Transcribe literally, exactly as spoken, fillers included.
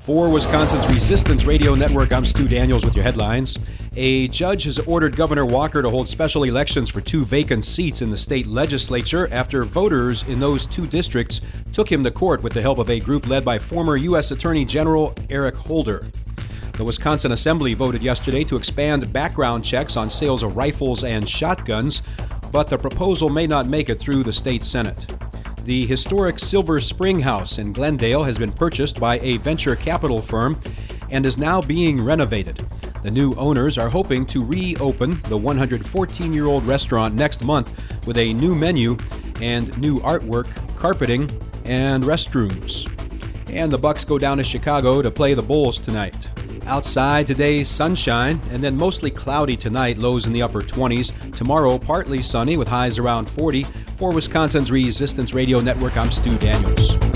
For Wisconsin's Resistance Radio Network, I'm Stu Daniels with your headlines. A judge has ordered Governor Walker to hold special elections for two vacant seats in the state legislature after voters in those two districts took him to court with the help of a group led by former U S Attorney General Eric Holder. The Wisconsin Assembly voted yesterday to expand background checks on sales of rifles and shotguns, but the proposal may not make it through the state Senate. The historic Silver Spring House in Glendale has been purchased by a venture capital firm and is now being renovated. The new owners are hoping to reopen the one hundred fourteen-year-old restaurant next month with a new menu and new artwork, carpeting, and restrooms. And the Bucks go down to Chicago to play the Bulls tonight. Outside today, sunshine, and then mostly cloudy tonight, lows in the upper twenties. Tomorrow, partly sunny with highs around forty. For Wisconsin's Resistance Radio Network, I'm Stu Daniels.